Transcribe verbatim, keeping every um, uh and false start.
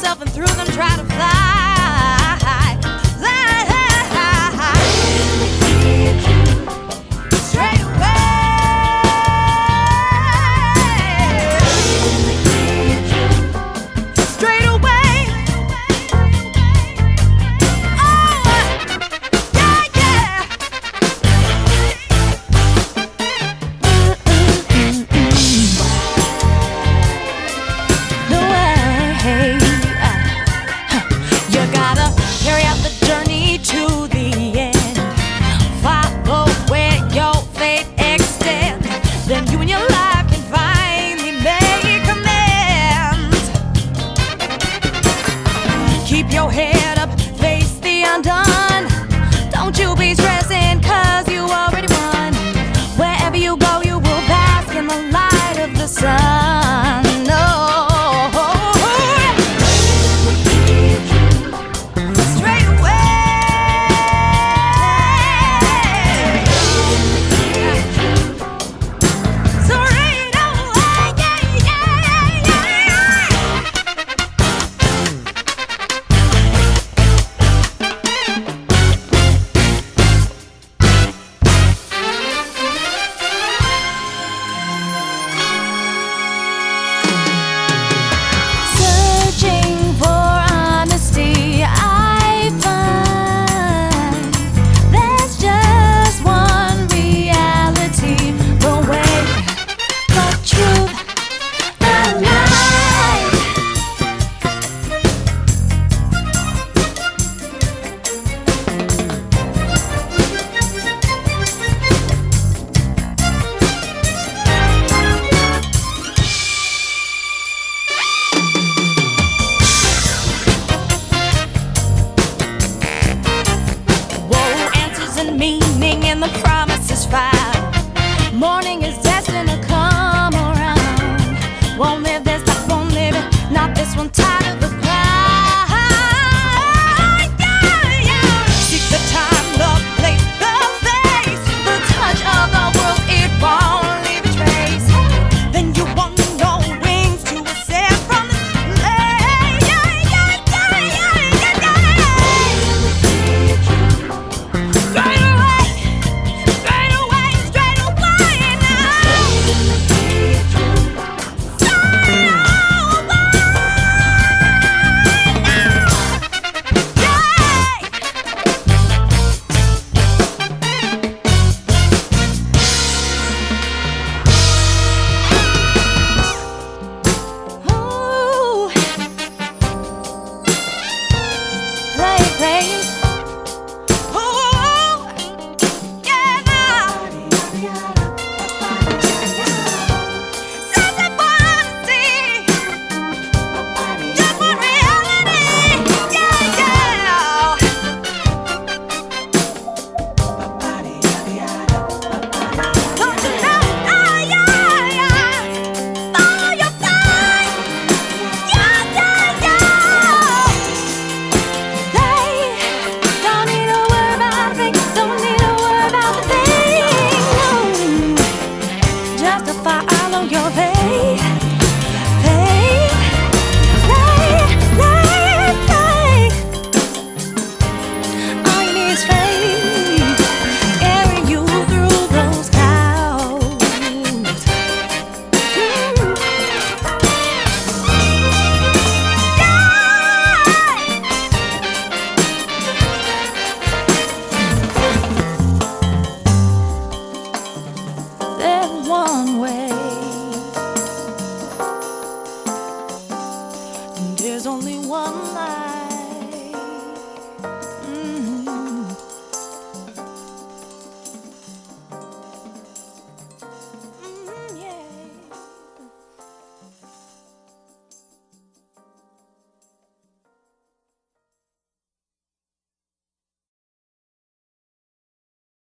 yourself and through them try to fly. Straight away. Straight away. Oh, yeah, yeah. No way. You gotta carry out the journey to the end. Follow where your fate extends. Then you and your life can finally make amends. Keep your head up, face the undone. Don't you be stressing, cause you already won. Wherever you go, you will bask in the light of the sun. No. Straight away. Straight away, yeah, yeah, yeah. Searching for honesty, I find there's just one reality: the way, the truth, the light. Whoa, answers and meaning in the promises found. Morning is destined to come around. Won't live this life, won't live it, not this one. Tired of the crowd. Yeah, yeah. Seek the time, the place, the face, the touch of the world, it won't leave a trace. Then you want no wings to ascend from this place. Yeah, yeah, yeah, yeah, yeah, yeah. Straight away, straight away, straight away now. Straight away now. Ooh. Play, play. Ooh. Yeah. Something for honesty. Just for reality. Yeah, yeah. Don't you know? Ah, yeah, yeah. Follow your flight. Yeah, yeah, yeah. They don't need to worry about a thing. Don't need to worry about a thing. No. Just to follow your faith. Faith. Faith, faith, faith. All you need is faith. Carrying you through those clouds. Mm. There's one way, and there's only one life.